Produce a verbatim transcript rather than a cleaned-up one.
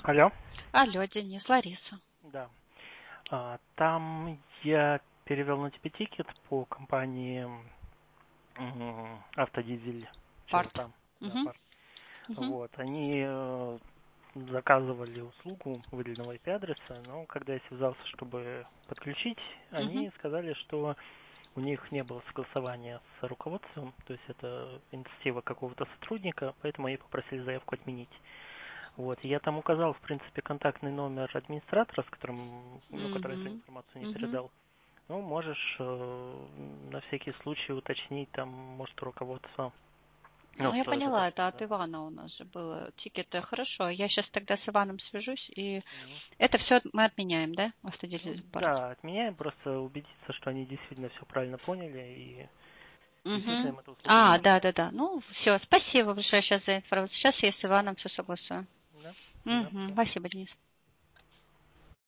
Алло. Алло, Денис, Лариса. Да. А, там я перевел на тебе тикет по компании м, Автодизель. Что-то Парт. там. Да, Угу, Парт. угу, Вот. Они э, заказывали услугу выделенного I P-адреса, но когда я связался, чтобы подключить, угу. они сказали, что у них не было согласования с руководством, то есть это инициатива какого-то сотрудника, поэтому они попросили заявку отменить. Вот, я там указал, в принципе, контактный номер администратора, с которым, ну, который эту Угу, информацию не угу. передал. Ну, можешь э, на всякий случай уточнить, там, может, руководство, ну, Ну, я что это поняла, это такое, от да. Ивана у нас же было. Тикеты, хорошо. Я сейчас тогда с Иваном свяжусь, и Мгм. это все мы отменяем, да? Ну, Автодизель парт. да, отменяем, просто убедиться, что они действительно все правильно поняли, и действительно Угу. им эта услуга не А, да, нужна. да, да. Ну, все, спасибо большое сейчас за информацию. Сейчас я с Иваном все согласую. Да, да, Угу. все. Спасибо, Денис.